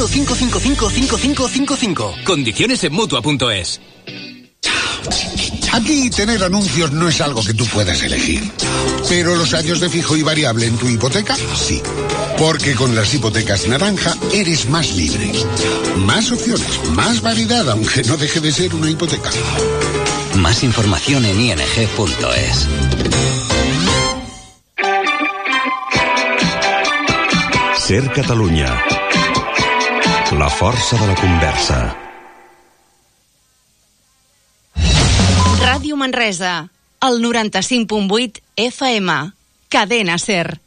955555555. Condiciones en Mutua.es. Aquí tener anuncios no es algo que tú puedas elegir. Pero los años de fijo y variable en tu hipoteca, sí. Porque con las hipotecas naranja eres más libre. Más opciones, más variedad, aunque no deje de ser una hipoteca. Más información en ing.es. Ser Catalunya. La força de la conversa. Ràdio Manresa, el 95.8 FM, Cadena Ser.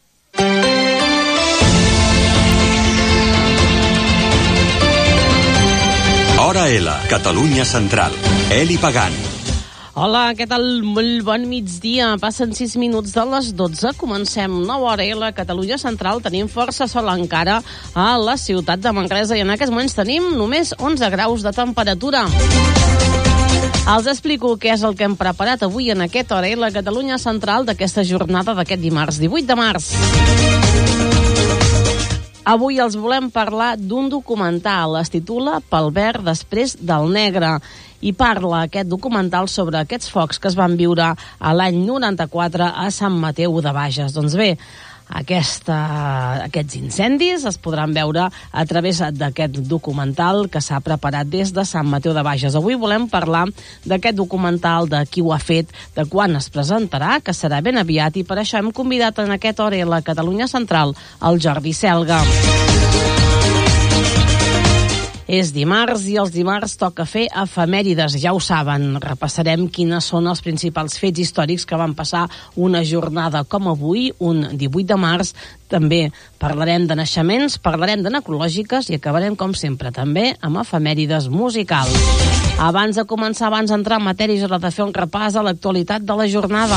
Hora L, Catalunya Central. Eli Pagant. Hola, què tal? Molt bon migdia. Passen 6 minuts de les 12. Comencem nova hora L, Catalunya Central. Tenim força sol encara a la ciutat de Manresa i en aquests moments tenim només 11 graus de temperatura. Els explico què és el que hem preparat avui en aquest hora L, Catalunya Central d'aquesta jornada d'aquest dimarts 18 de març. Avui els volem parlar d'un documental. Es titula Pel verd després del negre. I parla aquest documental sobre aquests focs que es van viure a l'any 94 a Sant Mateu de Bages. Doncs bé, aquests incendis es podran veure a través d'aquest documental que s'ha preparat des de Sant Mateu de Bages. Avui volem parlar d'aquest documental, de qui ho ha fet, de quan es presentarà, que serà ben aviat, i per això hem convidat en aquest hora a la Catalunya Central el Jordi Selga. És dimarts i els dimarts toca fer efemèrides, ja ho saben. Repassarem quines són els principals fets històrics que van passar una jornada com avui, un 18 de març. També parlarem de naixements, parlarem de necrològiques i acabarem, com sempre, també amb efemèrides musicals. Abans de començar, abans d'entrar en matèria, és hora de fer un repàs a l'actualitat de la jornada.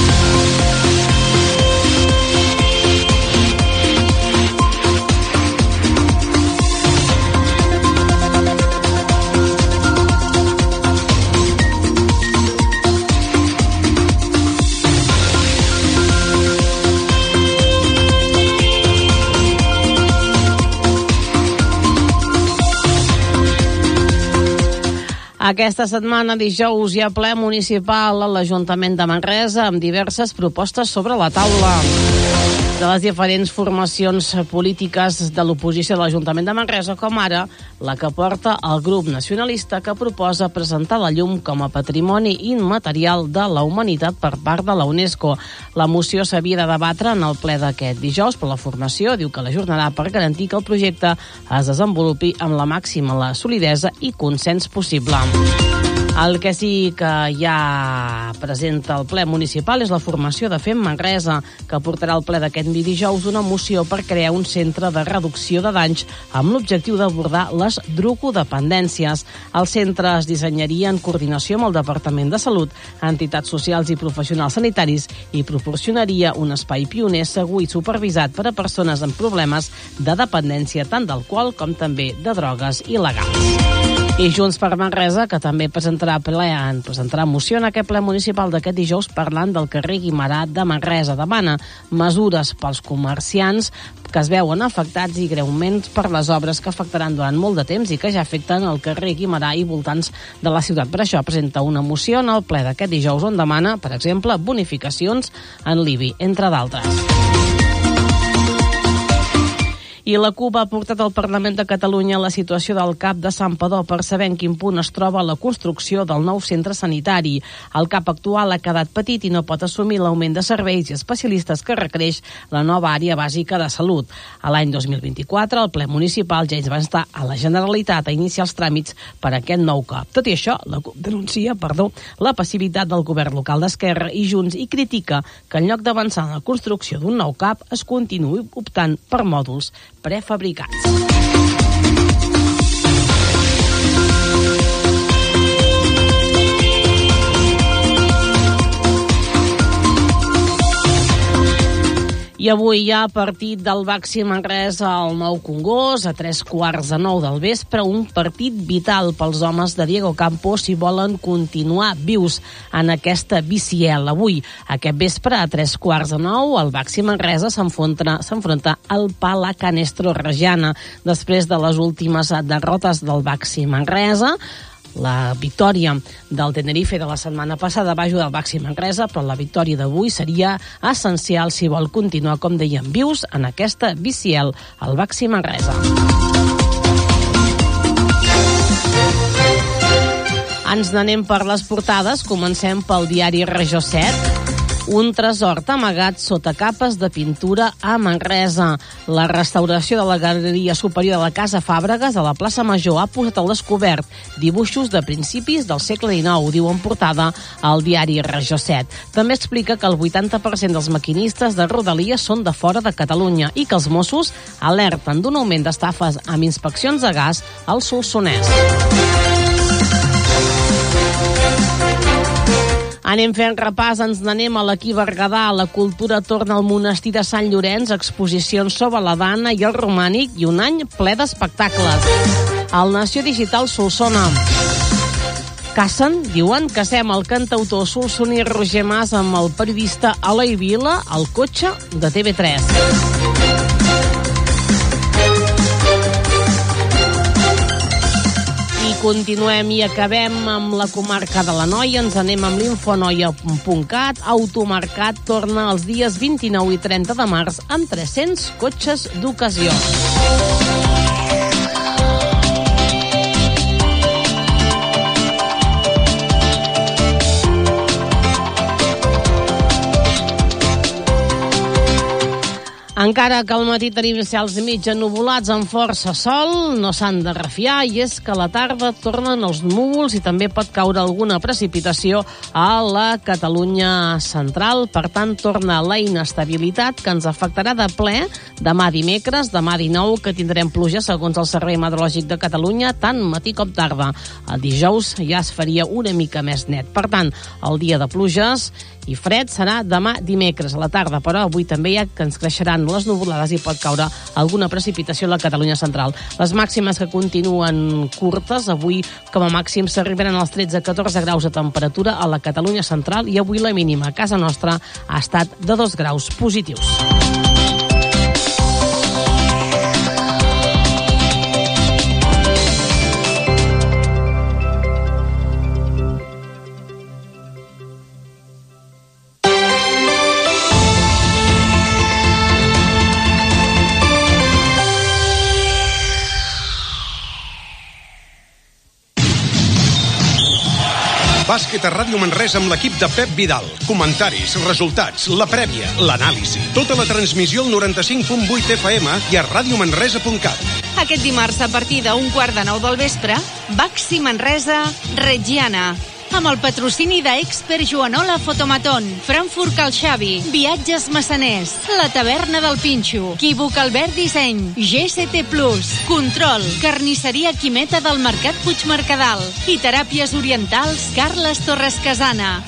Aquesta setmana, dijous, hi ha ple municipal a l'Ajuntament de Manresa amb diverses propostes sobre la taula de les diferents formacions polítiques de l'oposició de l'Ajuntament de Manresa, com ara la que porta el grup nacionalista, que proposa presentar la llum com a patrimoni immaterial de la humanitat per part de la UNESCO. La moció s'havia de debatre en el ple d'aquest dijous, però la formació diu que l'ajornarà per garantir que el projecte es desenvolupi amb la màxima solidesa i consens possible. El que sí que ja presenta el ple municipal és la formació de Fem Manresa, que portarà al ple d'aquest dijous una moció per crear un centre de reducció de danys amb l'objectiu d'abordar les drucodependències. El centre es dissenyaria en coordinació amb el Departament de Salut, entitats socials i professionals sanitaris i proporcionaria un espai pioner segur i supervisat per a persones amb problemes de dependència tant d'alcohol com també de drogues il·legals. I Junts per Manresa, que també presentarà moció en aquest ple municipal d'aquest dijous parlant del carrer Guimerà de Manresa. Demana mesures pels comerciants que es veuen afectats i greument per les obres que afectaran durant molt de temps i que ja afecten el carrer Guimerà i voltants de la ciutat. Per això presenta una moció en el ple d'aquest dijous on demana, per exemple, bonificacions en l'IBI, entre d'altres. I la CUP ha portat al Parlament de Catalunya la situació del CAP de Santpedor per saber en quin punt es troba la construcció del nou centre sanitari. El CAP actual ha quedat petit i no pot assumir l'augment de serveis i especialistes que requereix la nova àrea bàsica de salut. A l'any 2024, el ple municipal ja es va instar a la Generalitat a iniciar els tràmits per a aquest nou CAP. Tot i això, la CUP denuncia la passivitat del govern local d'Esquerra i Junts i critica que en lloc d'avançar en la construcció d'un nou CAP es continuï optant per mòduls prefabricats. I avui hi ha partit del Baxi Manresa al Nou Congost, a 9:15 del vespre, un partit vital pels homes de Diego Campos si volen continuar vius en aquesta BCL. Avui, aquest vespre, a 9:15, el Baxi Manresa s'enfronta al Palacanestro Regiana. Després de les últimes derrotes del Baxi Manresa, la victòria del Tenerife de la setmana passada va ajudar el Baxi Manresa, però la victòria d'avui seria essencial si vol continuar, com dèiem, vius en aquesta BCL, el Baxi Manresa. Ens n'anem per les portades. Comencem pel diari Regió 7. Un tresor amagat sota capes de pintura a Manresa. La restauració de la galeria superior de la Casa Fàbregas a la plaça Major ha posat al descobert dibuixos de principis del segle XIX, diu en portada al diari Regió 7. També explica que el 80% dels maquinistes de Rodalies són de fora de Catalunya i que els Mossos alerten d'un augment d'estafes amb inspeccions de gas al Solsonès. Anem fent repàs, ens n'anem a l'Aquí Berguedà. La cultura torna al monestir de Sant Llorenç, exposicions sobre la dana i el romànic i un any ple d'espectacles. El Nació Digital Solsona. Cacen, diuen, casem el cantautor solsoní Roger Mas amb el periodista Eloi Vila al cotxe de TV3. Continuem i acabem amb la comarca de l'Anoia. Ens anem amb l'infonoia.cat. Automercat torna els dies 29 i 30 de març amb 300 cotxes d'ocasió. Encara que al matí tenim cels mig ennuvolats amb força sol, no s'han de refiar, i és que a la tarda tornen els núvols i també pot caure alguna precipitació a la Catalunya central. Per tant, torna la inestabilitat que ens afectarà de ple demà dimecres, demà 19, que tindrem pluja segons el Servei Meteorològic de Catalunya, tant matí com tarda. El dijous ja es faria una mica més net. Per tant, el dia de pluges i fred serà demà dimecres a la tarda, però avui també hi ha que ens creixeran les nuvolades i pot caure alguna precipitació a la Catalunya central. Les màximes que continuen curtes, avui com a màxim s'arribaran als 13-14 graus de temperatura a la Catalunya central i avui la mínima a casa nostra ha estat de 2 graus positius. Bàsquet a Ràdio Manresa amb l'equip de Pep Vidal. Comentaris, resultats, la prèvia, l'anàlisi. Tota la transmissió al 95.8 FM i a radiomanresa.cat. Aquest dimarts, a partir d'15:15 del vespre, Baxi Manresa, Reggiana. Amb el patrocini d'Expert Joanola Fotomaton, Frankfurt Cal Xavi, Viatges Massaners, La Taverna del Pinxo, Equívoc Albert Disseny, GST Plus, Control, Carnisseria Quimeta del Mercat Puigmercadal i Teràpies Orientals Carles Torres Casana.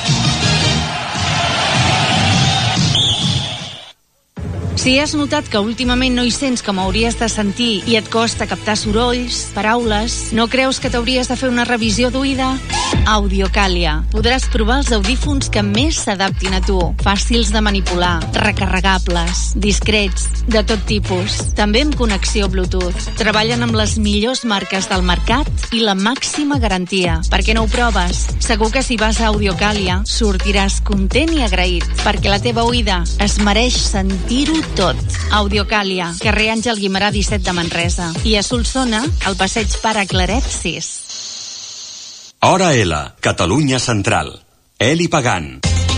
Si has notat que últimament no hi sents com hauries de sentir i et costa captar sorolls, paraules, no creus que t'hauries de fer una revisió d'oïda? Audiocàlia. Podràs provar els audífons que més s'adaptin a tu. Fàcils de manipular, recarregables, discrets, de tot tipus. També amb connexió Bluetooth. Treballen amb les millors marques del mercat i la màxima garantia. Per què no ho proves? Segur que si vas a Audiocàlia sortiràs content i agraït, perquè la teva oïda es mereix sentir-ho tot. Audiocàlia, carrer Àngel Guimerà 17 de Manresa. I a Solsona, al passeig Pare Claret 6. Hora L, Catalunya Central. Eli Pagant.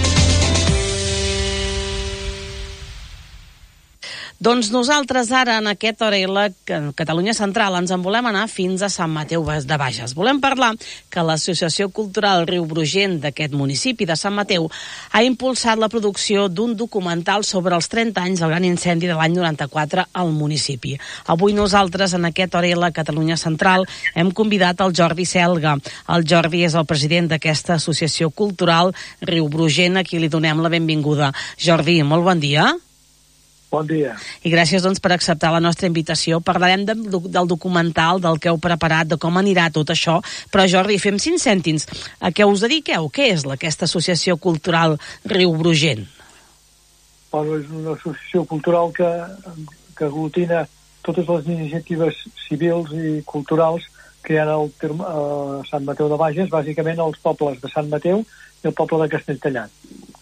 Doncs nosaltres ara, en aquest Hora L, Catalunya Central, ens en volem anar fins a Sant Mateu de Bages. Volem parlar que l'Associació Cultural Riu Brugent d'aquest municipi de Sant Mateu ha impulsat la producció d'un documental sobre els 30 anys del gran incendi de l'any 94 al municipi. Avui nosaltres, en aquest Hora L, Catalunya Central, hem convidat el Jordi Selga. El Jordi és el president d'aquesta Associació Cultural Riu Brugent, a qui li donem la benvinguda. Jordi, molt bon dia. Bon dia. I gràcies, doncs, per acceptar la nostra invitació. Parlarem del documental, del que heu preparat, de com anirà tot això. Però, Jordi, fem 5 cèntims. A què us dediqueu? Què és aquesta associació cultural Riu Brugent? Bueno, és una associació cultural que aglutina totes les iniciatives civils i culturals que hi ha a Sant Mateu de Bages, bàsicament els pobles de Sant Mateu i el poble de Castelltallat.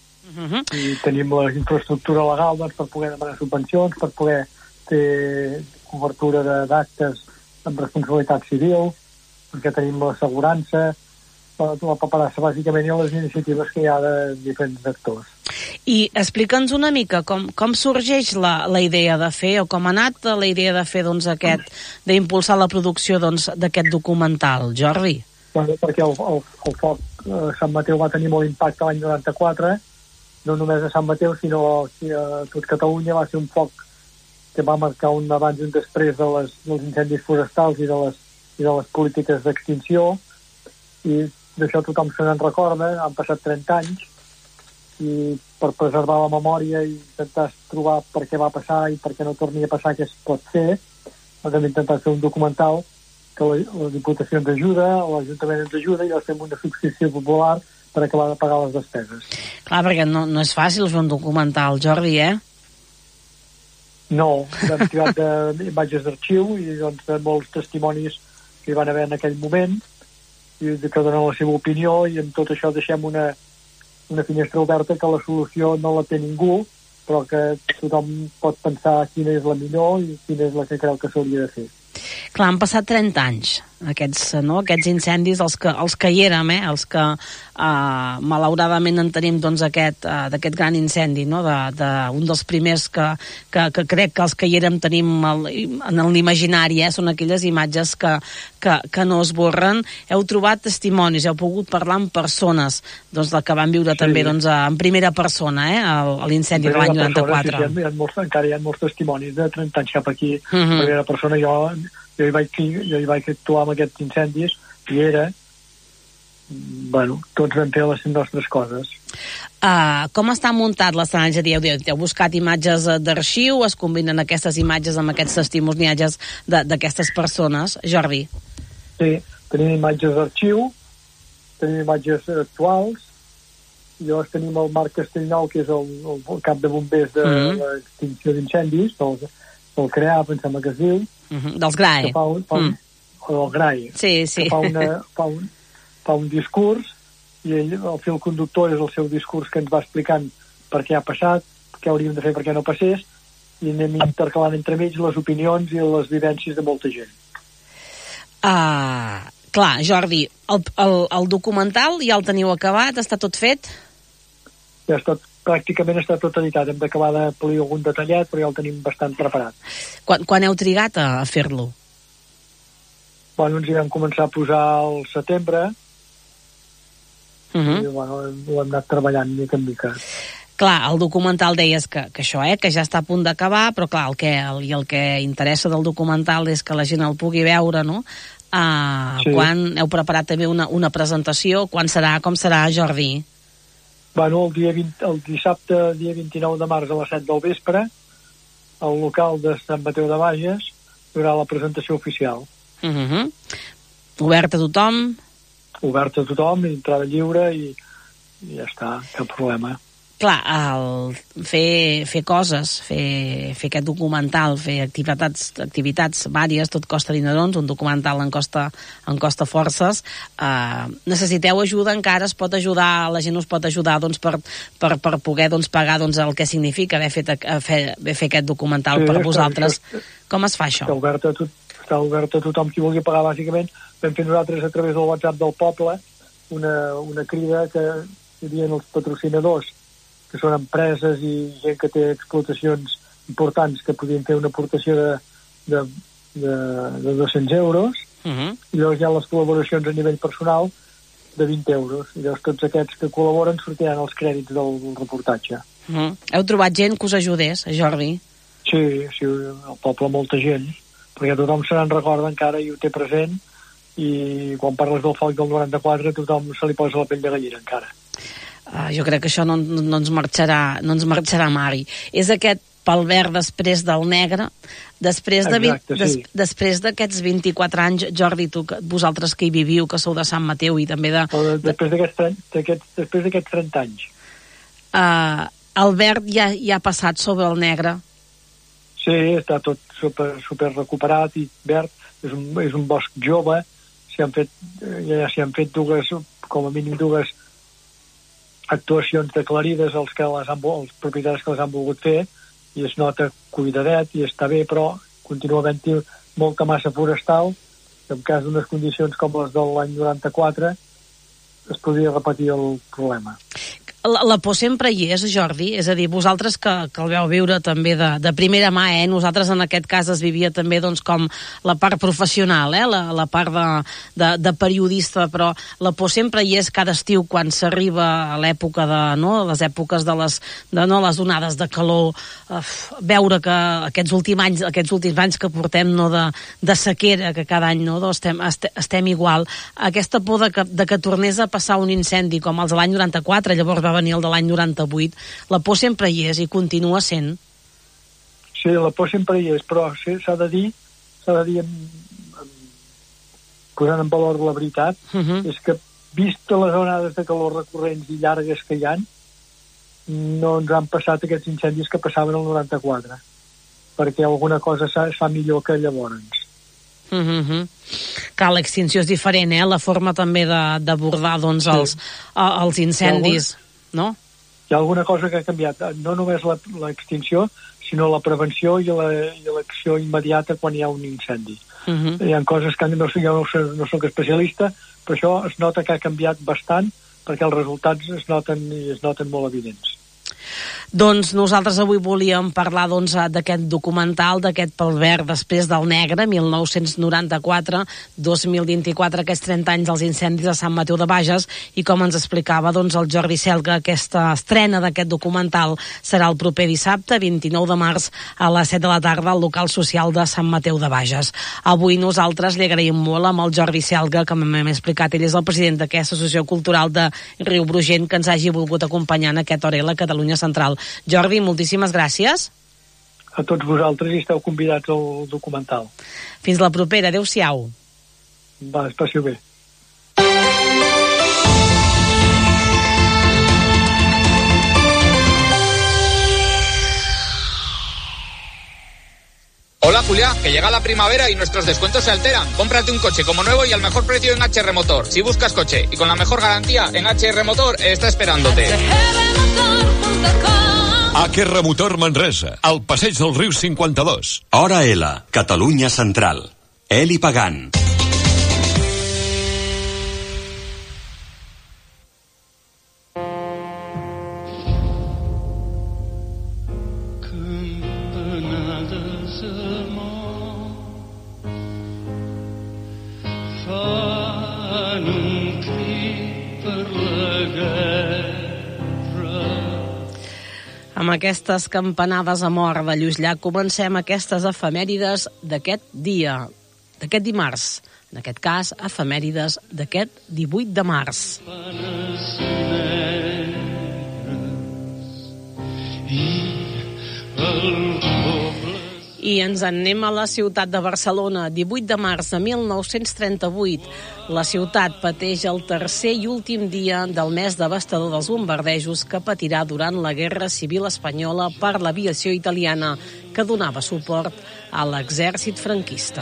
I tenim la infraestructura legal, doncs, per poder demanar subvencions, per poder fer cobertura d'actes amb responsabilitat civil, perquè tenim l'assegurança, la paperassa, bàsicament, i les iniciatives que hi ha de diferents actors. I explica'ns una mica com sorgeix la idea de fer, o com ha anat la idea de fer, doncs, d'impulsar la producció, doncs, d'aquest documental, Jordi? Bueno, perquè el foc a Sant Mateu va tenir molt impacte l'any 94, no només a Sant Mateu, sinó a tot Catalunya. Va ser un foc que va marcar un abans i un després dels incendis forestals i de les polítiques d'extinció, i d'això tothom se n'en recorda. Han passat 30 anys, i per preservar la memòria i intentar trobar per què va passar i per què no torni a passar, què es pot fer, hem intentat fer un documental que la Diputació ens ajuda, l'Ajuntament ens ajuda, i fem una subscripció popular per acabar de pagar les despeses. Clar, perquè no és fàcil fer un documental, Jordi, No, hem tirat imatges d'arxiu i doncs, de molts testimonis que hi van haver en aquell moment, i que donen la seva opinió, i amb tot això deixem una finestra oberta que la solució no la té ningú, però que tothom pot pensar quina és la millor i quina és la que creu que s'hauria de fer. Clar, han passat 30 anys, aquests incendis, els que hi érem, els que malauradament en tenim, doncs, d'aquest gran incendi, no? Un dels primers que crec que els que hi érem tenim en l'imaginari, són aquelles imatges que no es borren. Heu trobat testimonis, heu pogut parlar amb persones, doncs, que van viure també, doncs, en primera persona, a l'incendi de l'any 94. Sí, encara hi ha molts testimonis de 30 anys cap aquí. En primera persona, jo hi vaig actuar amb aquests incendis, i tots vam fer les nostres coses. Com està muntat l'escenari? Heu buscat imatges d'arxiu, es combinen aquestes imatges amb aquests testimoniatges d'aquestes persones, Jordi? Sí, tenim imatges d'arxiu, tenim imatges actuals, i llavors tenim el Marc Castellnou, que és el cap de bombers de l'extinció d'incendis, del CREAP, em sembla que es diu, dels GRAE. O del GRAE. Sí. Que fa un discurs, i ell, el fil conductor és el seu discurs, que ens va explicant per què ha passat, què hauríem de fer perquè no passés, i anem intercalant entremig les opinions i les vivències de molta gent. Clar, Jordi, el documental ja el teniu acabat? Està tot fet? Ja pràcticament està tot editat. Hem d'acabar de polir algun detallet, però ja el tenim bastant preparat. Quan heu trigat a fer-lo? Ens hi vam començar a posar al setembre, i ho hem anat treballant mica en mica. Clar, el documental deies que això, que ja està a punt d'acabar, però clar, el que interessa del documental és que la gent el pugui veure, no? Sí. Quan heu preparat també una presentació? Quan serà? Com serà, Jordi? El dissabte, dia 29 de març a les 7 del vespre, al local de Sant Mateu de Bages, hi haurà la presentació oficial. Obert a tothom? Obert a tothom, entrada lliure, i ja està, cap problema. Clar, fer coses, fer aquest documental, fer activitats vàries, tot costa dinerons, un documental en costa forces. Necessiteu ajuda encara? Es pot ajudar, la gent us pot ajudar, doncs, per poder, doncs, pagar, doncs, el que significa haver fer aquest documental per vosaltres. Com es fa això? Està obert a tothom qui vulgui pagar, bàsicament. Vam fer nosaltres a través del WhatsApp del poble una crida que hi havia els patrocinadors, que són empreses i gent que té explotacions importants, que podien fer una aportació de 200 euros, i llavors hi ha les col·laboracions a nivell personal de 20 euros, i llavors tots aquests que col·laboren sortiran els crèdits del reportatge. Heu trobat gent que us ajudés, Jordi? Sí, al poble molta gent, perquè tothom se n'en recorda encara i ho té present, i quan parles del foc del 94 tothom se li posa la pell de gallina encara. Jo crec que això no ens marxarà mai. És aquest pel verd després del negre, després d'aquests 24 anys, Jordi, vosaltres que hi viviu, que sou de Sant Mateu i també després d'aquests 30 anys. El verd ja ha passat sobre el negre? Sí, està tot super recuperat i verd, és un bosc jove, s'hi han fet com a mínim dues actuacions d'aclarides els propietaris que les han volgut fer, i es nota cuidadet i està bé, però continua havent-hi molta massa forestal, que en cas d'unes condicions com les de l'any 94 es podria repetir el problema. La por sempre hi és, Jordi? És a dir, vosaltres que el veu viure també de primera mà, nosaltres en aquest cas es vivia també doncs, com la part professional, la part de periodista, però la por sempre hi és cada estiu quan s'arriba a l'època les èpoques de les onades de calor, veure que aquests últims anys que portem de sequera, que cada any estem igual, aquesta por de que tornés a passar un incendi com els de l'any 94, llavors va venir el de l'any 98, la por sempre hi és i continua sent. Sí, la por sempre hi és, però s'ha de dir posant en valor la veritat, és que vist les onades de calor recurrents i llargues que hi ha, no ens han passat aquests incendis que passaven el 94, perquè alguna cosa es fa millor que llavors. Clar, l'extinció és diferent, la forma també d'abordar doncs, els incendis, no? Hi ha alguna cosa que ha canviat, no només l'extinció, sinó la prevenció i l'acció immediata quan hi ha un incendi. Hi ha coses que no soc especialista, però això es nota que ha canviat bastant perquè els resultats es noten molt evidents. Doncs nosaltres avui volíem parlar d'aquest documental, d'aquest Pel verd després del negre, 1994-2024, aquests 30 anys dels incendis a Sant Mateu de Bages, i com ens explicava el Jordi Selga, aquesta estrena d'aquest documental serà el proper dissabte, 29 de març, a les 7 de la tarda, al local social de Sant Mateu de Bages. Avui nosaltres li agraïm molt amb el Jordi Selga, que m'hem explicat, ell és el president d'aquesta associació cultural de Riu Brugent, que ens hagi volgut acompanyar en aquesta hora a la Catalunya Central. Jordi, moltíssimes gràcies. A tots vosaltres hi esteu convidats al documental. Fins la propera, adeu-siau. Va, passi-ho bé. Hola Julia, que llega la primavera y nuestros descuentos se alteran. Cómprate un coche como nuevo y al mejor precio en HR Motor. Si buscas coche y con la mejor garantía, en HR Motor está esperándote. HR Motor Manresa, al passeig del Riu 52. Hora L, Catalunya Central. Eli Pagant. Amb aquestes campanades a mort de Lluís Llach comencem aquestes efemèrides d'aquest dia, d'aquest dimarts. En aquest cas, efemèrides d'aquest 18 de març. I ens en anem a la ciutat de Barcelona. 18 de març de 1938, la ciutat pateix el tercer i últim dia del mes devastador dels bombardejos que patirà durant la Guerra Civil Espanyola per l'aviació italiana, que donava suport a l'exèrcit franquista.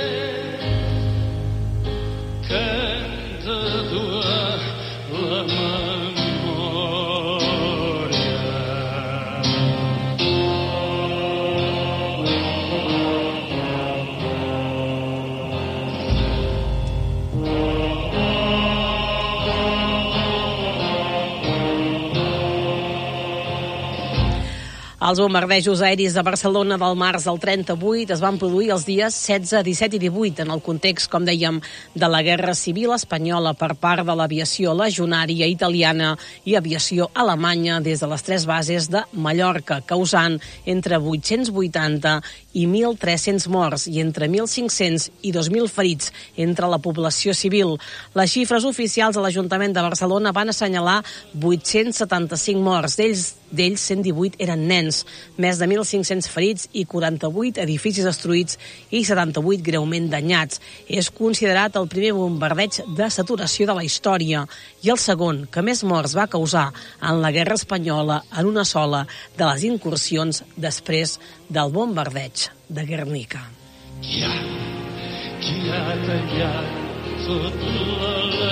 Els bombardejos aeris de Barcelona del març del 38 es van produir els dies 16, 17 i 18 en el context, com dèiem, de la Guerra Civil Espanyola per part de l'aviació legionària italiana i aviació alemanya des de les tres bases de Mallorca, causant entre 880 i 1.300 morts i entre 1.500 i 2.000 ferits entre la població civil. Les xifres oficials de l'Ajuntament de Barcelona van assenyalar 875 morts, d'ells d'ells 118 eren nens, més de 1.500 ferits i 48 edificis destruïts i 78 greument danyats. És considerat el primer bombardeig de saturació de la història i el segon que més morts va causar en la Guerra Espanyola en una sola de les incursions després del bombardeig de Guernica. Qui ha tallat tot l'alè?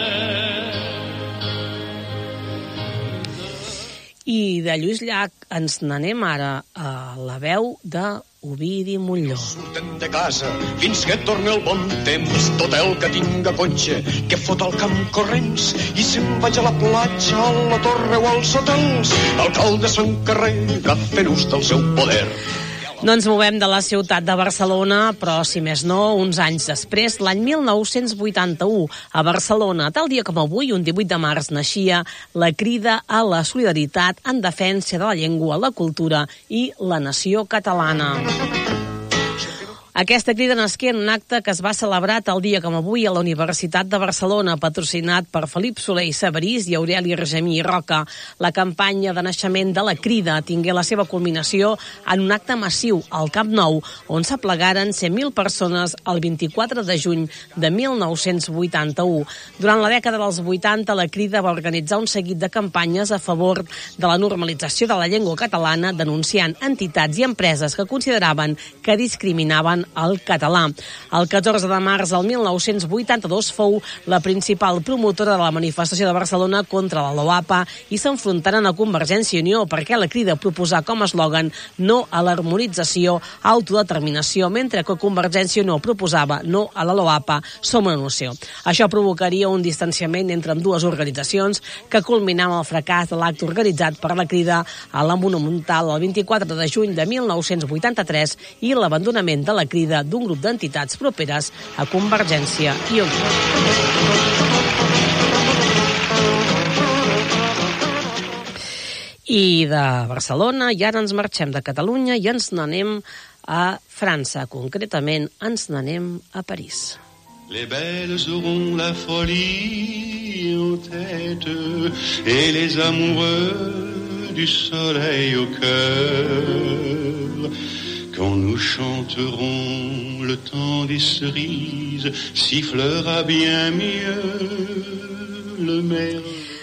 I de Lluís Llach ens n'anem ara a la veu de Ovidi Montllor. Surten de casa fins que torni el bon temps, tot el que tinga cotxe, que fot al camp corrents i se'n vaig a la platja, a la torre o als hotels. L'alcalde s'encarrega fent ús del seu poder. No ens movem de la ciutat de Barcelona, però, si més no, uns anys després, l'any 1981, a Barcelona, tal dia com avui, un 18 de març, naixia la Crida a la Solidaritat en defensa de la llengua, la cultura i la nació catalana. Aquesta crida nasqué en un acte que es va celebrar tal dia com avui a la Universitat de Barcelona, patrocinat per Felip Soler i Sabarís i Aureli Argemí i Roca. La campanya de naixement de la crida tingué la seva culminació en un acte massiu al Camp Nou, on s'aplegaren 100.000 persones el 24 de juny de 1981. Durant la dècada dels 80, la crida va organitzar un seguit de campanyes a favor de la normalització de la llengua catalana, denunciant entitats i empreses que consideraven que discriminaven el català. El 14 de març del 1982 fou la principal promotora de la manifestació de Barcelona contra la LOAPA i s'enfrontaren a Convergència i Unió perquè la crida proposà com a eslògan no a l'harmonització, autodeterminació, mentre que Convergència i Unió proposava no a la LOAPA, som una nació. Això provocaria un distanciament entre ambdues organitzacions que culminava el fracàs de l'acte organitzat per la crida a la Monumental el 24 de juny de 1983 i l'abandonament de la crida d'un grup d'entitats properes a Convergència i Unió. I de Barcelona, i ara ens marxem de Catalunya i ens n'anem a França. Concretament, ens n'anem a París. Les belles auront la folie en tête et les amoureux du soleil au cœur. Quand nous chanterons le temps des cerises, sifflera bien mieux le mer.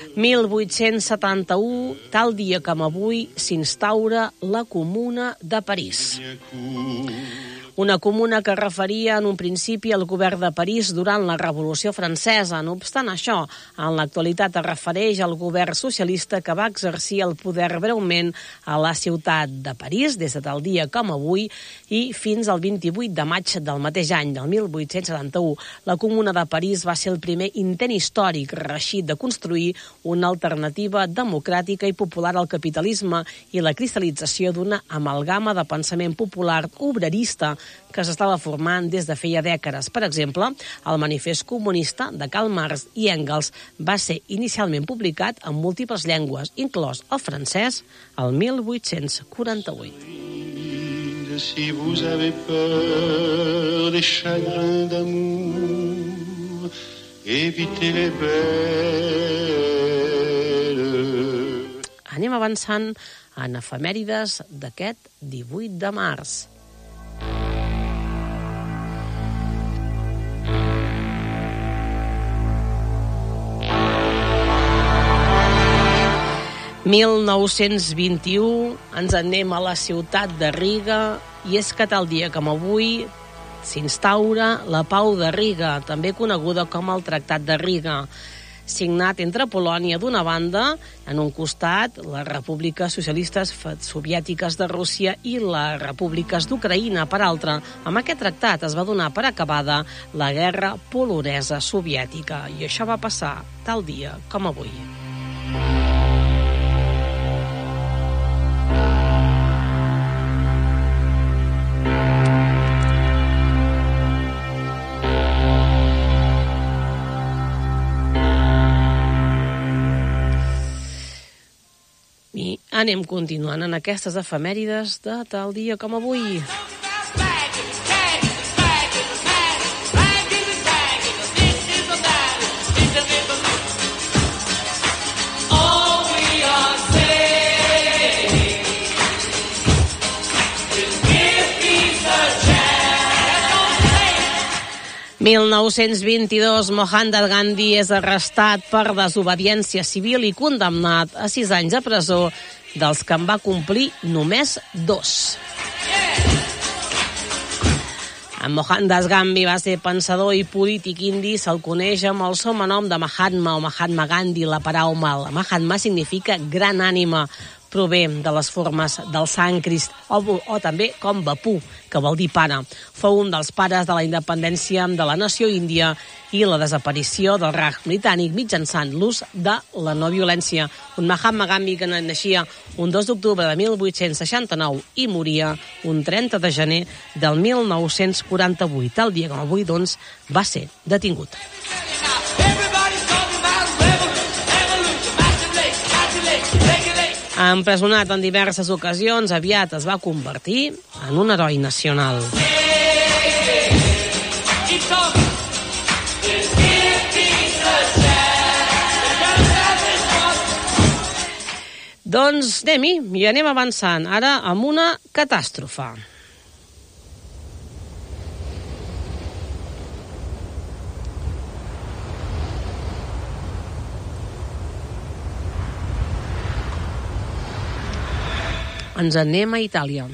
1871, tal dia com avui, s'instaura la Comuna de París. Una comuna que referia en un principi al govern de París durant la Revolució Francesa. No obstant això, en l'actualitat es refereix al govern socialista que va exercir el poder breument a la ciutat de París des de tal dia com avui i fins al 28 de maig del mateix any, del 1871. La Comuna de París va ser el primer intent històric reeixit de construir una alternativa democràtica i popular al capitalisme i la cristal·lització d'una amalgama de pensament popular obrerista que s'estava formant des de feia dècades. Per exemple, el Manifest Comunista de Karl Marx i Engels va ser inicialment publicat en múltiples llengües, inclòs el francès, el 1848. Si vous avez peur des chagrins d'amour, évitez les belles. Anem avançant en efemèrides d'aquest 18 de març. 1921 ens anem a la ciutat de Riga i és que tal dia com avui s'instaura la Pau de Riga, també coneguda com el Tractat de Riga, signat entre Polònia d'una banda, en un costat les repúbliques socialistes soviètiques de Rússia i les repúbliques d'Ucraïna per altra. Amb aquest tractat es va donar per acabada la guerra polonesa soviètica i això va passar tal dia com avui. I anem continuant en aquestes efemèrides de tal dia com avui. 1922, Mohandas Gandhi és arrestat per desobediència civil i condemnat a 6 anys de presó, dels que en va complir només 2. En Mohandas Gandhi va ser pensador i polític indi, se'l coneix amb el sobrenom de Mahatma o Mahatma Gandhi. La paraula Mahatma significa gran ànima, prové de les formes del sànscrit o també com Bapu, que vol dir pare. Fou un dels pares de la independència de la nació índia i la desaparició del Raj britànic mitjançant l'ús de la no violència. Un Mahatma Gandhi que naixia un 2 d'octubre de 1869 i moria un 30 de gener del 1948. El dia com avui, doncs, va ser detingut. Empresonat en diverses ocasions, aviat es va convertir en un heroi nacional. Doncs anem-hi, i anem avançant. Ara amb una catàstrofe. Ens anem a Itàlia.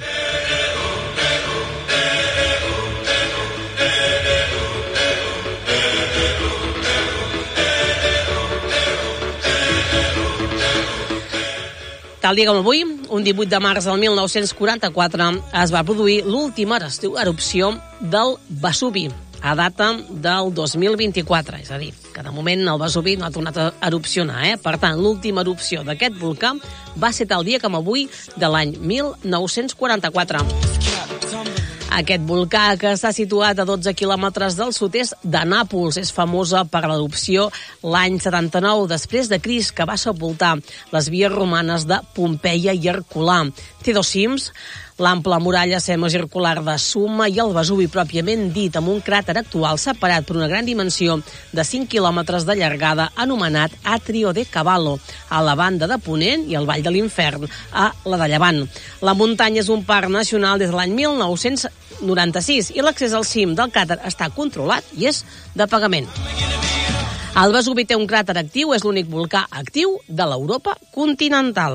Tal dia com avui, un 18 de març del 1944, es va produir l'última erupció del Vesuvi, a data del 2024, és a dir, que de moment el Vesuvi no ha tornat a erupcionar. Per tant, l'última erupció d'aquest volcà va ser tal dia com avui de l'any 1944. Aquest volcà, que està situat a 12 quilòmetres del sud-est de Nàpols, és famosa per l'erupció l'any 79 després de Crist, que va sepultar les vies romanes de Pompeia i Herculà. Té 2 cims, l'ample muralla semicircular de Summa i el Vesuvi pròpiament dit, amb un cràter actual separat per una gran dimensió de 5 quilòmetres de llargada anomenat Atrio de Cavallo, a la banda de Ponent i al Vall de l'Infern, a la de Llevant. La muntanya és un parc nacional des de l'any 1996 i l'accés al cim del cràter està controlat i és de pagament. El Vesuvi té un cràter actiu, és l'únic volcà actiu de l'Europa continental.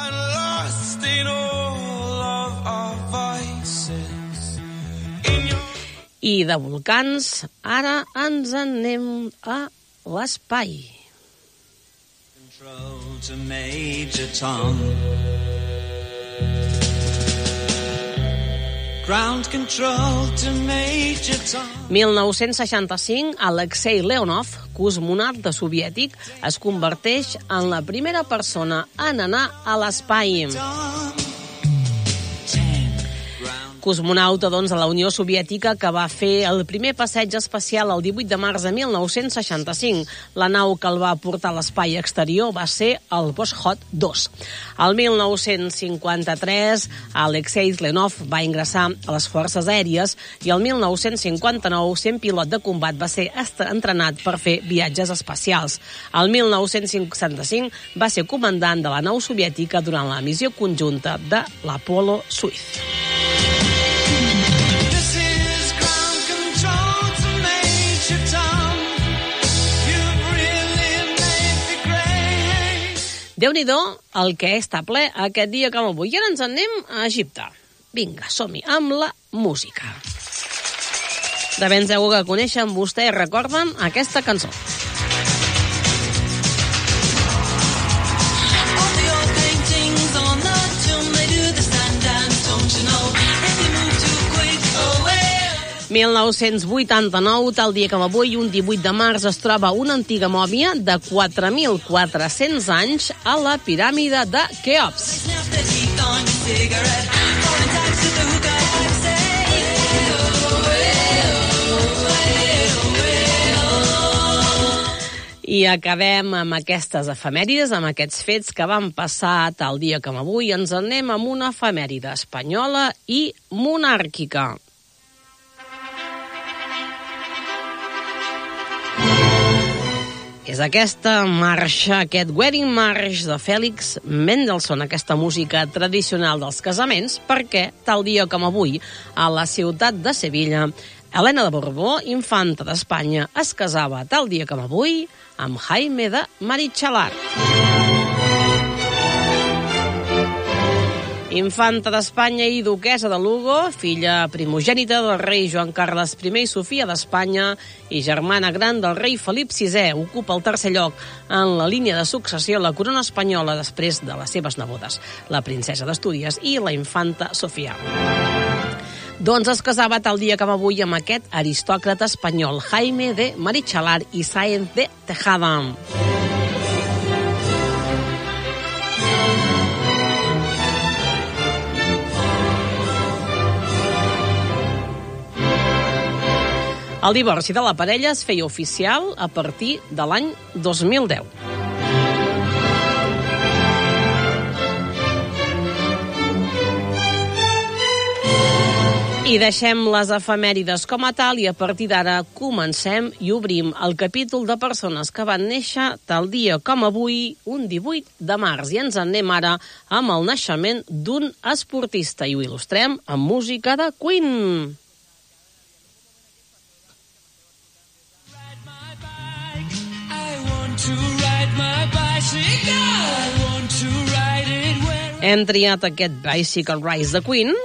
I de volcans, ara ens anem a l'espai. Control to Major Tom. Ground control to Major Tom. 1965, Alexei Leonov, cosmonauta soviètic, es converteix en la primera persona en anar a l'espai. Cosmonauta, doncs, de la Unió Soviètica, que va fer el primer passeig espacial el 18 de març de 1965. La nau que el va portar a l'espai exterior va ser el Voskhod 2. El 1953, Alexei Leonov va ingressar a les Forces Aèries i el 1959, sent pilot de combat, va ser entrenat per fer viatges espacials. El 1965 va ser comandant de la nau soviètica durant la missió conjunta de l'Apollo Soyuz. Déu-n'hi-do el que està ple aquest dia com avui. I ara ens anem a Egipte. Vinga, som-hi amb la música. De ben segur que coneixen vostès, recorden aquesta cançó. En 1989, tal dia com avui, un 18 de març, es troba una antiga mòmia de 4.400 anys a la piràmide de Keops. I acabem amb aquestes efemèrides, amb aquests fets que van passar tal dia com avui. Ens anem amb una efemèride espanyola i monàrquica. És aquesta marxa, aquest Wedding March de Félix Mendelssohn, aquesta música tradicional dels casaments, perquè tal dia com avui, a la ciutat de Sevilla, Helena de Borbó, infanta d'Espanya, es casava tal dia com avui amb Jaime de Marichalar. Infanta d'Espanya i duquesa de Lugo, filla primogènita del rei Joan Carles I i Sofia d'Espanya i germana gran del rei Felip VI, ocupa el tercer lloc en la línia de successió a la corona espanyola després de les seves nebodes, la princesa d'Astúries i la infanta Sofia. Doncs es casava tal dia com avui amb aquest aristòcrata espanyol, Jaime de Marichalar i Sáenz de Tejada. El divorci de la parella es feia oficial a partir de l'any 2010. I deixem les efemèrides com a tal i a partir d'ara comencem i obrim el capítol de persones que van néixer tal dia com avui, un 18 de març. I ens en anem ara amb el naixement d'un esportista i ho il·lustrem amb música de Queen. Hem triat aquest Bicycle Rise de Queen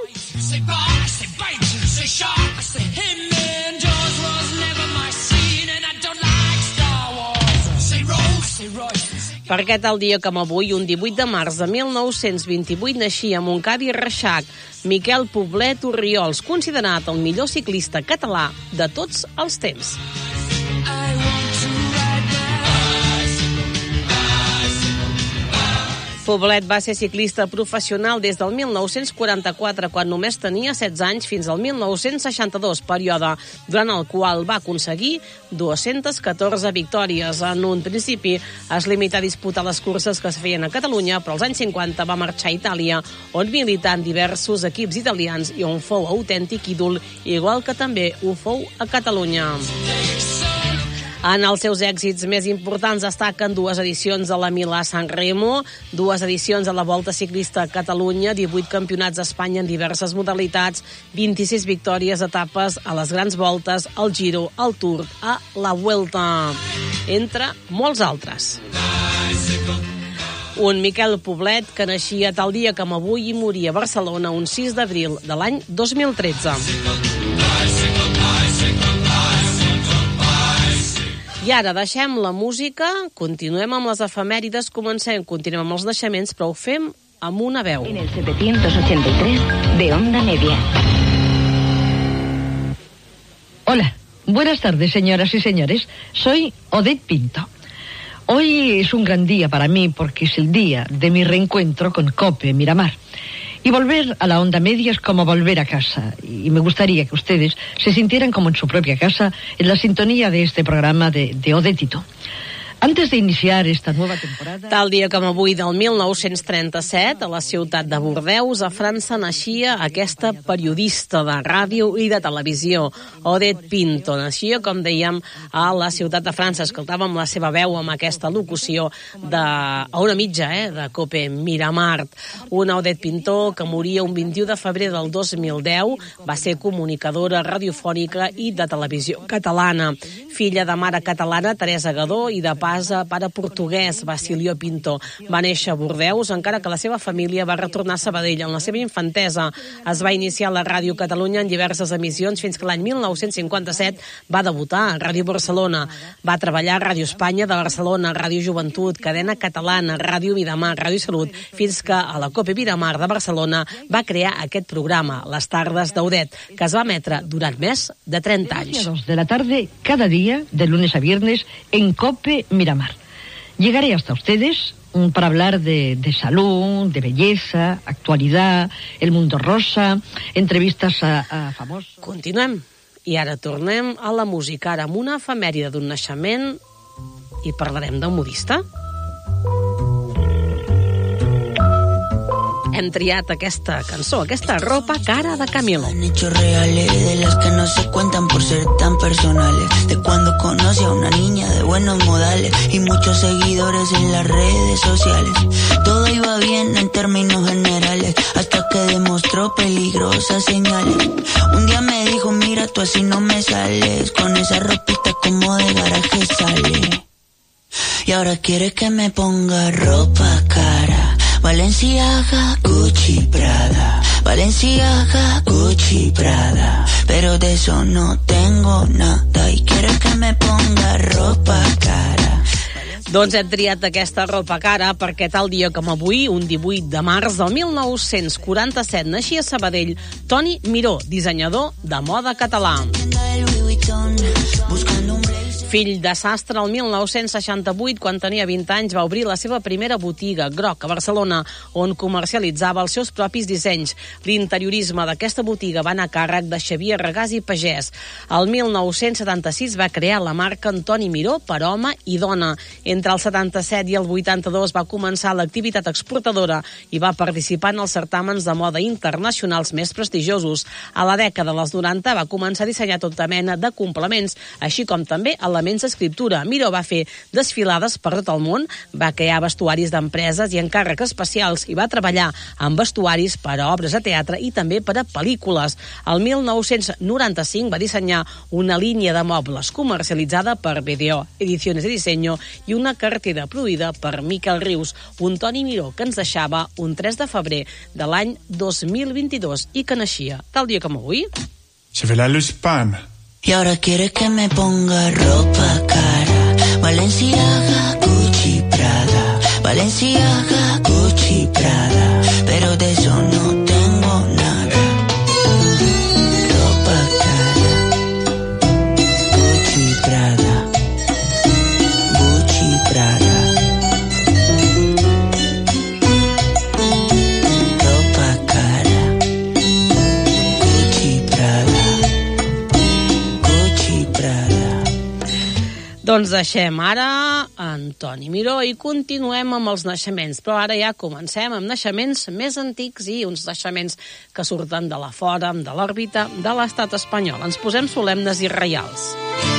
perquè tal dia com avui, un 18 de març de 1928, naixia a Montcada i Reixac Miquel Poblet Orriols, considerat el millor ciclista català de tots els temps. Poblet va ser ciclista professional des del 1944, quan només tenia 16 anys, fins al 1962, període durant el qual va aconseguir 214 victòries. En un principi es limita a disputar les curses que es feien a Catalunya, però als anys 50 va marxar a Itàlia, on milità en diversos equips italians i on fou autèntic ídol, igual que també ho fou a Catalunya. En els seus èxits més importants destaquen 2 edicions a la Milà-San Remo, 2 edicions a la Volta Ciclista a Catalunya, 18 campionats d'Espanya en diverses modalitats, 26 victòries etapes a les grans voltes, al Giro, al Tour, a la Vuelta, entre molts altres. Un Miquel Poblet que naixia tal dia com avui i moria a Barcelona un 6 d'abril de l'any 2013. I ara deixem la música, continuem amb les efemèrides, continuem amb els naixements, però ho fem amb una veu. En el 783 de Onda Media. Hola, buenas tardes, señoras y señores. Soy Odette Pinto. Hoy es un gran día para mí porque es el día de mi reencuentro con COPE Miramar. Y volver a la Onda Media es como volver a casa. Y me gustaría que ustedes se sintieran como en su propia casa en la sintonía de este programa de Odetito. Antes de iniciar esta nueva temporada... Tal dia com avui del 1937, a la ciutat de Bordeus, a França, naixia aquesta periodista de ràdio i de televisió, Odette Pinto. Naixia, com dèiem, a la ciutat de França. Escoltàvem la seva veu amb aquesta locució a una mitja, de COPE Miramar. Una Odette Pinto que moria un 21 de febrer del 2010, va ser comunicadora radiofònica i de televisió catalana. Filla de mare catalana, Teresa Gadó, i de pare portuguès, Basilio Pinto. Va néixer a Bordeus, encara que la seva família va retornar a Sabadell. En la seva infantesa es va iniciar a la Ràdio Catalunya en diverses emissions fins que l'any 1957 va debutar a Ràdio Barcelona. Va treballar a Ràdio Espanya de Barcelona, Ràdio Joventut, Cadena Catalana, Ràdio Miramar, Ràdio Salut, fins que a la COPE Miramar de Barcelona va crear aquest programa, Les tardes d'Odette, que es va emetre durant més de 30 anys. 2 de la tarde, cada día, de lunes a viernes, en COPE Miramar. Llegaré hasta ustedes para hablar de salud, de belleza, actualidad, el mundo rosa, entrevistas a famosos... Continuem. I ara tornem a la música, ara amb una efemèride d'un naixement i parlarem del modista. hem triat aquesta cançó, aquesta Ropa cara de Camilo. Hechos reales de las que no se cuentan por ser tan personales. De cuando conocí a una niña de buenos modales y muchos seguidores en las redes sociales. Todo iba bien en términos generales hasta que demostró peligrosas señales. Un día me dijo, mira, tú así no me sales, con esa ropita como de garaje sale. Y ahora quiere que me ponga ropa cara. Balenciaga, Gucci, Prada. Balenciaga, Gucci, Prada. Pero de eso no tengo nada. Y quiere que me ponga ropa cara. Doncs hem triat aquesta ropa cara perquè tal dia com avui, un 18 de març del 1947, naixia a Sabadell Toni Miró, dissenyador de moda català. Fill de sastre, el 1968, quan tenia 20 anys, va obrir la seva primera botiga, Groc, a Barcelona, on comercialitzava els seus propis dissenys. L'interiorisme d'aquesta botiga va anar a càrrec de Xavier Regàs i Pagès. El 1976 va crear la marca Antoni Miró per home i dona. Entre el 77 i el 82 va començar l'activitat exportadora i va participar en els certàmens de moda internacionals més prestigiosos. A la dècada dels 90 va començar a dissenyar tota mena de complements, així com també elements d'escriptura. Miró va fer desfilades per tot el món, va crear vestuaris d'empreses i encàrrecs especials i va treballar amb vestuaris per a obres de teatre i també per a pel·lícules. El 1995 va dissenyar una línia de mobles comercialitzada per BDO Ediciones de Diseño i una cartera produïda per Miquel Rius, un Toni Miró que ens deixava un 3 de febrer de l'any 2022 i que naixia tal dia com avui. Se ve la luz pan. Y ahora quiere que me ponga ropa cara. Balenciaga, Gucci, Prada. Balenciaga, Gucci, Prada. Pero de eso no tengo nada. Ropa cara. Gucci, Prada. Gucci, Prada. Ropa cara. Gucci, Prada. Doncs deixem ara Antoni Miró i continuem amb els naixements, però ara ja comencem amb naixements més antics i uns naixements que surten de la fora, de l'òrbita de l'estat espanyol. Ens posem solemnes i reials.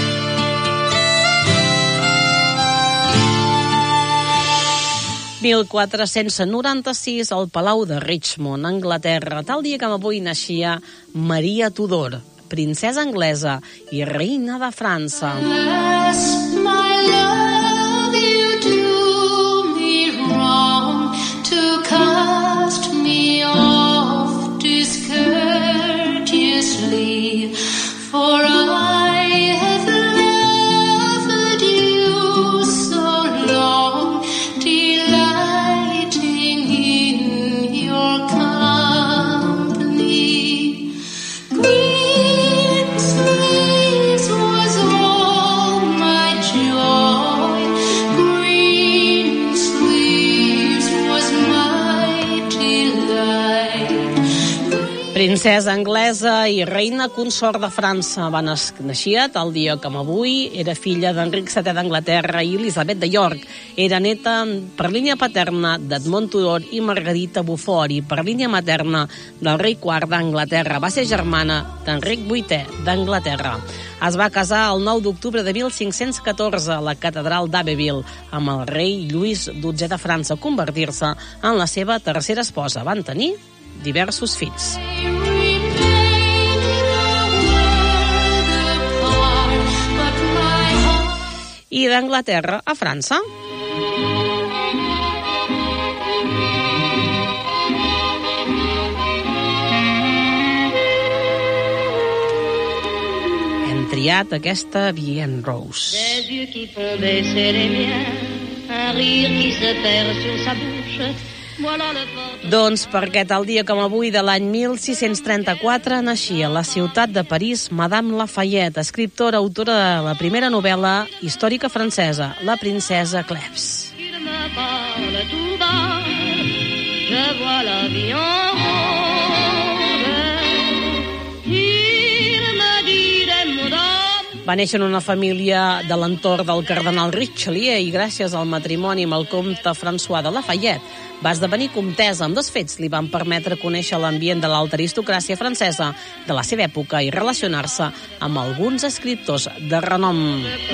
(1496) al Palau de Richmond, Anglaterra. Tal dia com avui naixia Maria Tudor, princesa anglesa i reina de França. Princesa anglesa i reina consort de França. Va naixia tal dia com avui. Era filla d'Enric VII d'Anglaterra i Elisabet de York. Era neta per línia paterna d'Edmond Tudor i Margarita Beaufort i per línia materna del rei IV d'Anglaterra. Va ser germana d'Enric VIII d'Anglaterra. Es va casar el 9 d'octubre de 1514 a la catedral d'Abbeville amb el rei Lluís XII de França, convertir-se en la seva tercera esposa. Van tenir diversos fills. I d'Anglaterra a França. Hem triat aquesta Vienne Rose. Des yeux qui font baisser les miens, un rire qui se perd sur sa bouche. Doncs perquè tal dia com avui de l'any 1634 naixia a la ciutat de París Madame Lafayette, escriptora, autora de la primera novel·la històrica francesa, La princesa Cleves. Va néixer en una família de l'entorn del cardenal Richelieu i gràcies al matrimoni amb el comte François de Lafayette va esdevenir comtessa. Amb dos fets li van permetre conèixer l'ambient de l'alta aristocràcia francesa de la seva època i relacionar-se amb alguns escriptors de renom.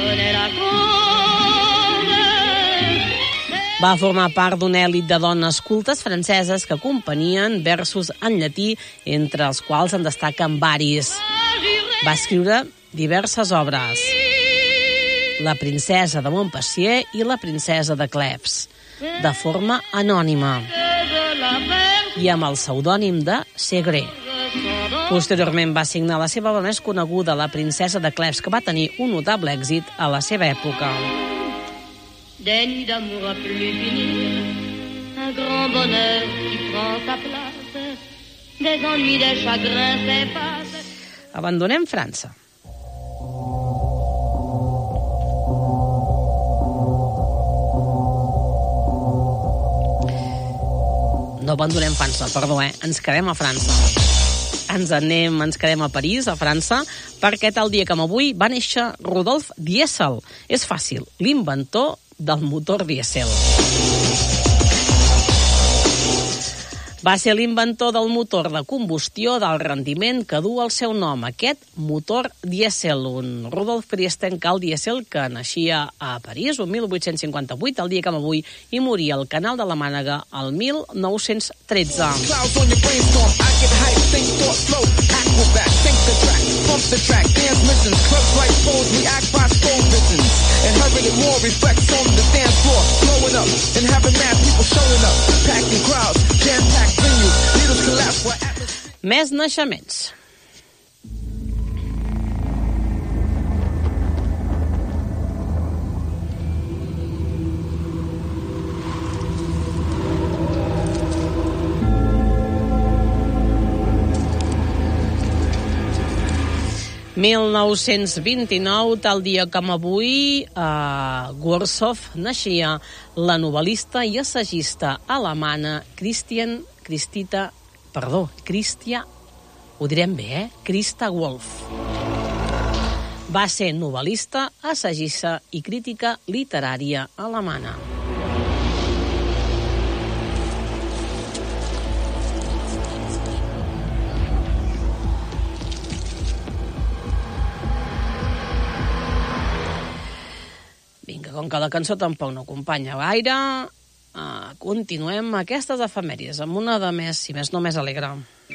Va formar part d'una èlit de dones cultes franceses que componien versos en llatí, entre els quals en destaquen varis. Va escriure diverses obres: La princesa de Montpensier i La princesa de Cleves, de forma anònima i amb el pseudònim de Segre. Posteriorment va signar la seva obra més coneguda, La princesa de Cleves, que va tenir un notable èxit a la seva època. Des nuits d'amour à plus finir, un grand bonheur qui prend sa place, des ennuis, des chagrins s'effacent. Abandonem França. No abandonem França, perdó, ens quedem a França. Ens quedem a París, a França, perquè tal dia com avui va néixer Rudolf Diesel. És fàcil, l'inventor del motor dièsel. Va ser l'inventor del motor de combustió d'alt rendiment que du el seu nom, aquest motor dièsel, un Rudolf Christian-Karl Diesel que naixia a París el 1858, el dia com avui, i moria al Canal de la Mànega el 1913. Més naixements. ...1929, tal dia com avui, a Warsaw naixia la novel·lista i assagista alemana Christia, ho direm bé, Christa Wolf. Va ser novel·lista, assagista i crítica literària alemana. Vinga, com que la cançó tampoc no acompanya gaire, continuem aquestes efemèries amb una de més, si més no, més alegre.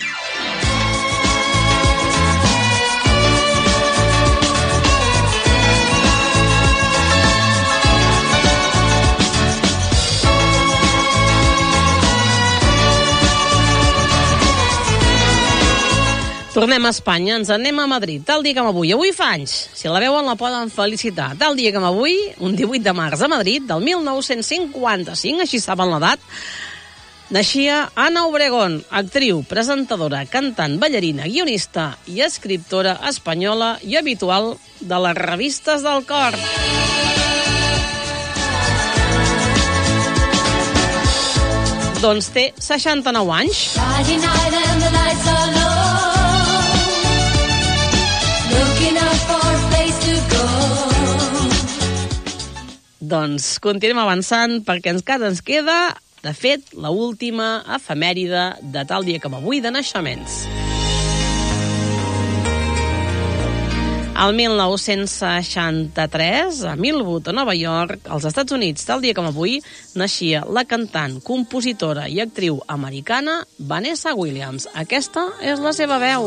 Tornem a Espanya, ens anem a Madrid, tal dia com avui. Avui fa anys, si la veuen la poden felicitar. Tal dia com avui, un 18 de març a Madrid, del 1955, així saben l'edat, naixia Ana Obregón, actriu, presentadora, cantant, ballarina, guionista i escriptora espanyola i habitual de les revistes del cor. Doncs té 69 anys. Doncs continuem avançant perquè encara ens queda, de fet, l'última efemèride de tal dia com avui de naixements. El 1963, a Millwood, a Nova York, als Estats Units, tal dia com avui, naixia la cantant, compositora i actriu americana Vanessa Williams. Aquesta és la seva veu.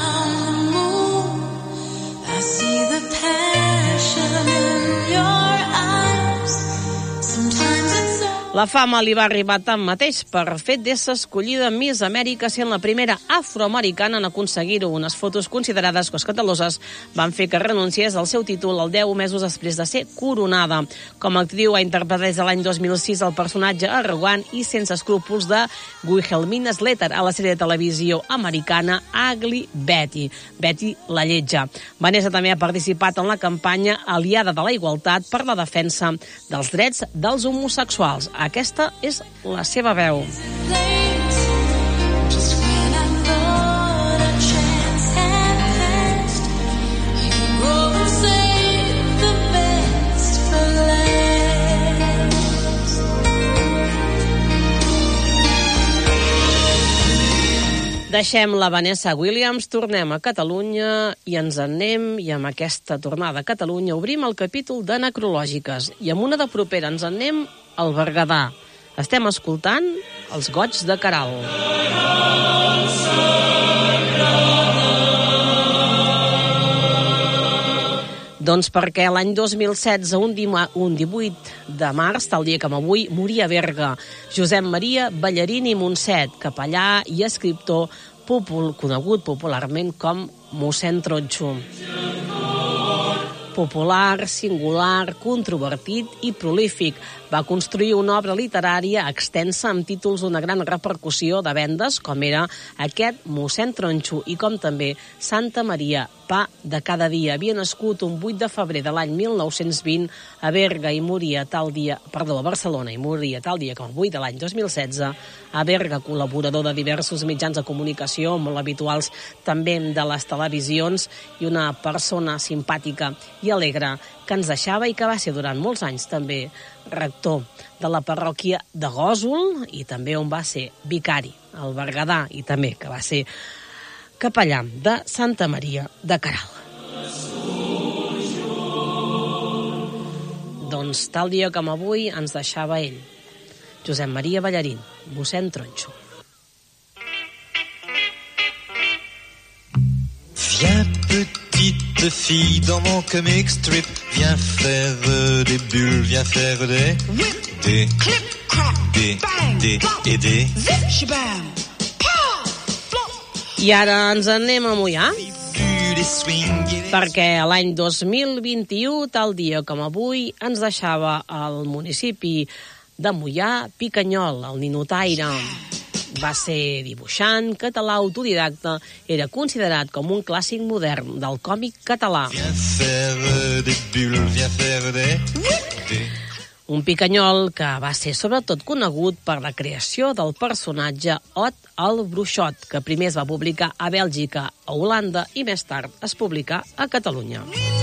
I see the passion in your eyes. Sometimes it's La fama li va arribar tanmateix per fet d'ésser escollida Miss Amèrica, sent la primera afroamericana en aconseguir-ho. Unes fotos considerades escandaloses van fer que renunciés al seu títol el 10 mesos després de ser coronada. Com a actriu ha interpretat des de l'any 2006 el personatge arrogant i sense escrúpols de Wilhelmina Slater a la sèrie de televisió americana Ugly Betty, Betty la lletja. Vanessa també ha participat en la campanya Aliada de la Igualtat per la defensa dels drets dels homosexuals. Aquesta és la seva veu. Deixem la Vanessa Williams, tornem a Catalunya i ens en anem, i amb aquesta tornada a Catalunya obrim el capítol de necrològiques i amb una de propera ens en anem al Berguedà. Estem escoltant els Goigs de Caral. Doncs perquè l'any 2016, un 18 de març, tal dia com avui, moria a Berga Josep Maria Ballarín i Montset, capellà i escriptor conegut popularment com mossèn Tronxo. Popular, singular, controvertit i prolífic. Va construir una obra literària extensa amb títols d'una gran repercussió de vendes, com era aquest mossèn Tronxo i com també Santa Maria, pa de cada dia. Havia nascut un 8 de febrer de l'any 1920 a Berga i moria a Barcelona i moria tal dia com el 8 de l'any 2016 a Berga, col·laborador de diversos mitjans de comunicació, molt habituals també de les televisions, i una persona simpàtica i alegre que ens deixava i que va ser durant molts anys també rector de la parròquia de Gósol i també on va ser vicari al Berguedà i també que va ser capellà de Santa Maria de Caral. Doncs tal dia com avui ens deixava ell, Josep Maria Ballarín, mossèn Tronxo. Viens petite fille dans mon comic strip, viens faire des bulles, viens faire des I ara ens anem a Moià, perquè l'any 2021, tal dia com avui, ens deixava al municipi de Moià Picanyol, el ninotaire. Va ser dibuixant, català autodidacta, era considerat com un clàssic modern del còmic català. Un picanyol que va ser sobretot conegut per la creació del personatge Ot el Bruixot, que primer es va publicar a Bèlgica, a Holanda i més tard es publicà a Catalunya.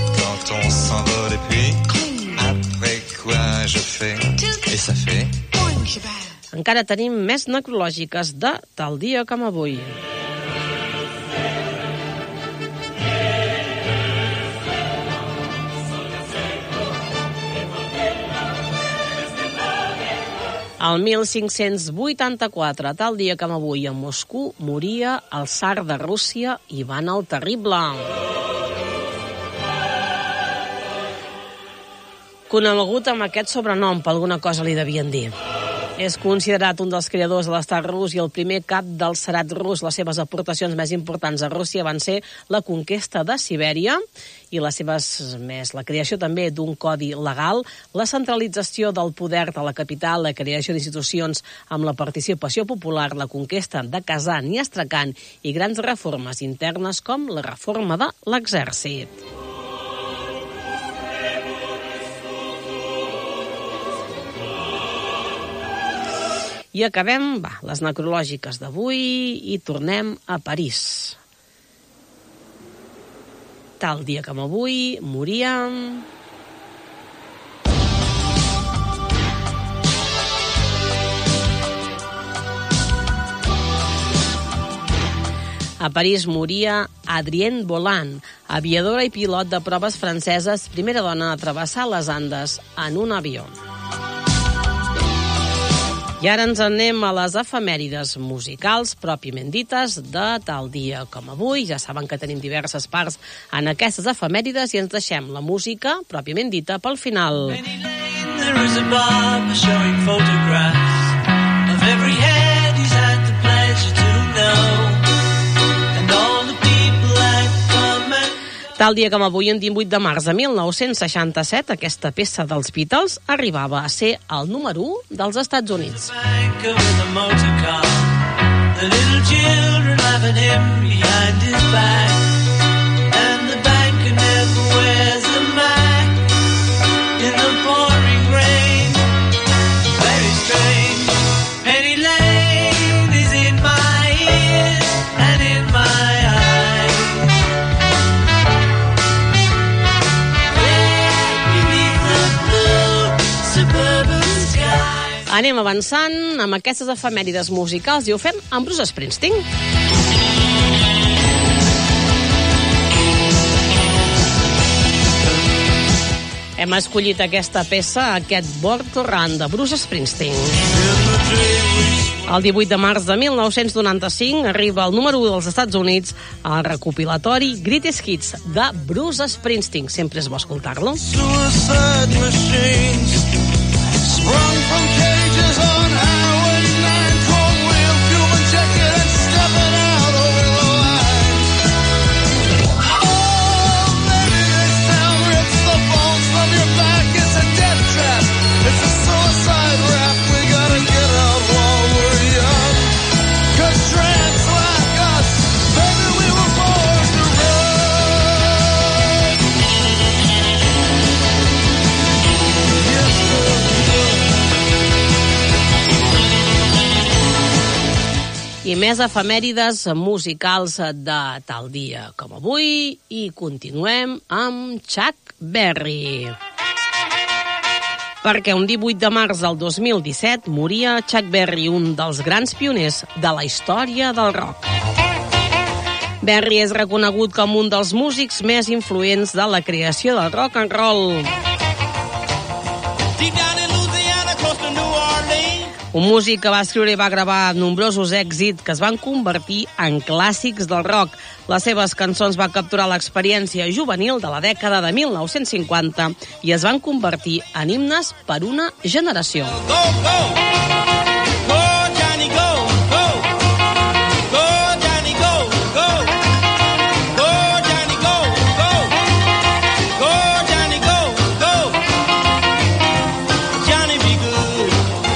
Encara tenim més necrològiques de tal dia com avui. El 1584, tal dia com avui, a Moscou, moria el tsar de Rússia, Ivan el Terrible. Conegut amb aquest sobrenom, per alguna cosa li devien dir. És considerat un dels creadors de l'estat rus i el primer cap del tsarat rus. Les seves aportacions més importants a Rússia van ser la conquesta de Sibèria i la creació també d'un codi legal, la centralització del poder de la capital, la creació d'institucions amb la participació popular, la conquesta de Kazan i Astrakhan i grans reformes internes com la reforma de l'exèrcit. I acabem les necrològiques d'avui i tornem a París. Tal dia com avui moria a París moria Adrienne Volant, aviadora i pilot de proves franceses, primera dona a travessar les Andes en un avió. I ara ens anem a les efemèrides musicals pròpiament dites de tal dia com avui. Ja saben que tenim diverses parts en aquestes efemèrides i ens deixem la música pròpiament dita pel final. There is a barber showing photographs of every head he's had the pleasure to know. Tal dia com avui, un 18 de març de 1967, aquesta peça dels Beatles arribava a ser el número 1 dels Estats Units. Anem avançant amb aquestes efemèrides musicals i ho fem amb Bruce Springsteen. Hem escollit aquesta peça, aquest Born to Run, de Bruce Springsteen. El 18 de març de 1995 arriba al número 1 dels Estats Units al recopilatori Greatest Hits de Bruce Springsteen. Sempre és bo escoltar-lo. Suicide machines sprung from cages on Highway 9, cold wheel, Cuban jacket and stepping out over the line. Oh, maybe this town rips the bones from your back. It's a death trap. It's a suicide rap. We gotta get out while we're young. 'Cause tramps like us, baby, we were born to run. Yes, I més efemèrides musicals de tal dia com avui, i continuem amb Chuck Berry. Perquè un 18 de març del 2017 moria Chuck Berry, un dels grans pioners de la història del rock. Berry és reconegut com un dels músics més influents de la creació del rock and roll. Un músic que va escriure i va gravar nombrosos èxits que es van convertir en clàssics del rock. Les seves cançons van capturar l'experiència juvenil de la dècada de 1950 i es van convertir en himnes per una generació. go, go. Go, Johnny, go, go. Go, Johnny, go, go. Go, Johnny, go, go. Go, Johnny, go, go. Johnny be good.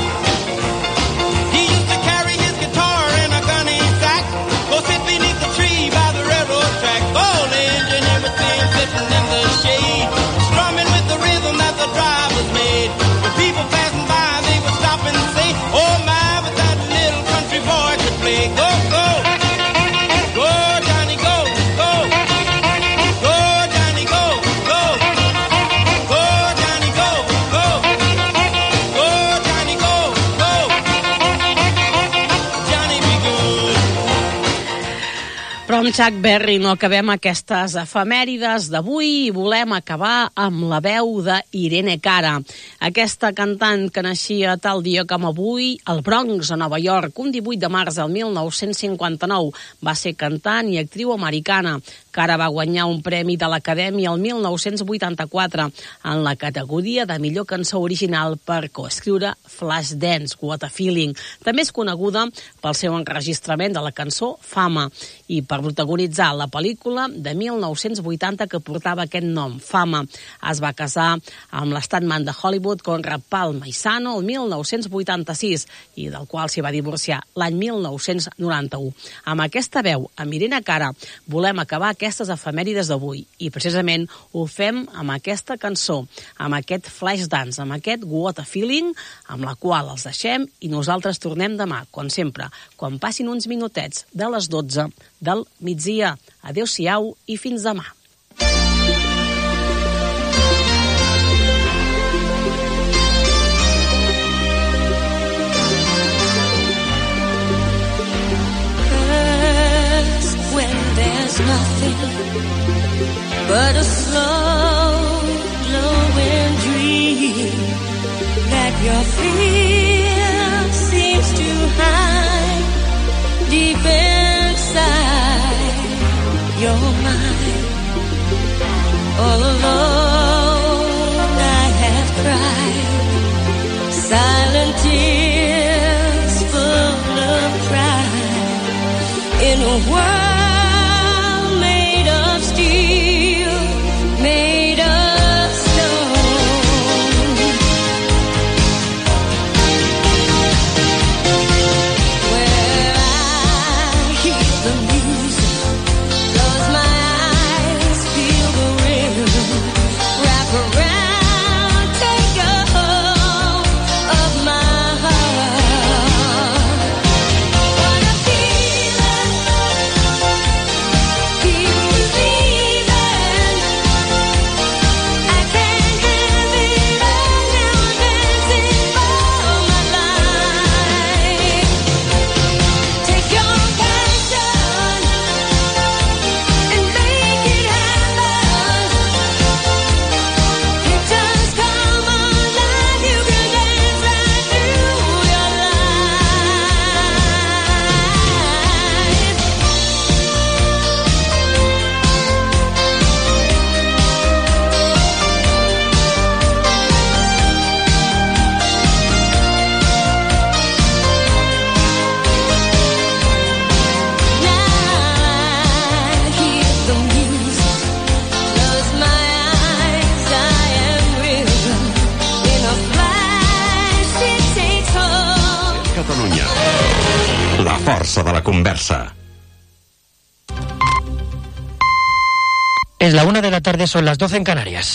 He used to carry his guitar in a gunny sack. Go sit beneath the tree by the railroad track. Old engine, everything sitting in the shade. Strumming with the rhythm that the drivers made. The people passing by, they would stop and say, oh my, but that little country boy could play. Go, go. Go, Johnny, go, go. Go, Johnny, go, go. Go, Johnny, go, go. Go, Johnny, go, go. Johnny be good. Però amb Chuck Berry no acabem aquestes efemèrides d'avui i volem acabar amb la veu d'Irene Cara. Aquesta cantant que naixia tal dia com avui al Bronx, a Nova York, un 18 de març del 1959. Va ser cantant i actriu americana. Cara va guanyar un premi de l'Acadèmia el 1984 en la categoria de millor cançó original per coescriure Flashdance, What a Feeling. També és coneguda pel seu enregistrament de la cançó Fama i per protagonitzar la pel·lícula de 1980 que portava aquest nom, Fama. Es va casar amb l'estantman de Hollywood Conrad Paisano el 1986 i del qual s'hi va divorciar l'any 1991. Amb aquesta veu, amb Irene Cara, volem acabar aquestes efemèrides d'avui i precisament ho fem amb aquesta cançó, amb aquest Flashdance, amb aquest What a Feeling, amb la qual els deixem i nosaltres tornem demà, com sempre, quan passin uns minutets de les 12 del migdia. Adéu-siau i fins demà. Nothing but a slow glowing dream that your fear seems to hide deep inside your mind. All alone I have cried silent tears full of pride in a world made of stone. Where I hear the music, close my eyes, feel the rhythm, wrap around, take a hold of my heart. What a feeling. Catalunya. La força de la conversa. Es la 1 de la tarde, son las 12 en Canarias.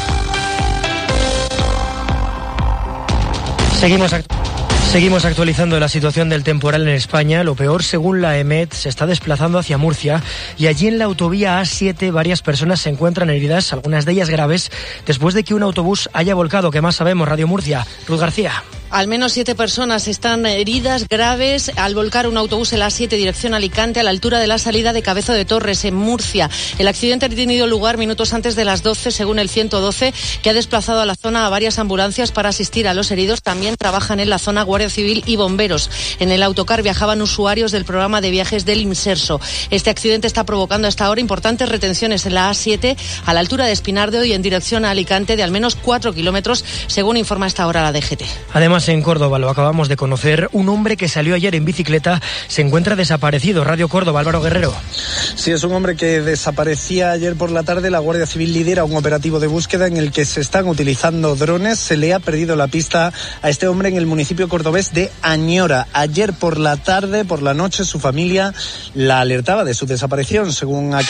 Seguimos actualizando la situación del temporal en España. Lo peor, según la EMET, se está desplazando hacia Murcia y allí en la autovía A7 varias personas se encuentran heridas, algunas de ellas graves, después de que un autobús haya volcado. ¿Qué más sabemos? Radio Murcia, Ruth García. Al menos 7 personas están heridas graves al volcar un autobús en la A7 dirección Alicante a la altura de la salida de Cabezo de Torres en Murcia. El accidente ha tenido lugar minutos antes de las 12 según el 112, que ha desplazado a la zona a varias ambulancias para asistir a los heridos. También trabajan en la zona Guardia Civil y bomberos. En el autocar viajaban usuarios del programa de viajes del Imserso. Este accidente está provocando hasta ahora importantes retenciones en la A7 a la altura de Espinardo y en dirección a Alicante de al menos 4 kilómetros, según informa hasta ahora la DGT. Además, en Córdoba, lo acabamos de conocer, un hombre que salió ayer en bicicleta se encuentra desaparecido. Radio Córdoba, Álvaro Guerrero. Sí, es un hombre que desaparecía ayer por la tarde. La Guardia Civil lidera un operativo de búsqueda en el que se están utilizando drones. Se le ha perdido la pista a este hombre en el municipio cordobés de Añora. Ayer por la tarde, por la noche, su familia la alertaba de su desaparición, según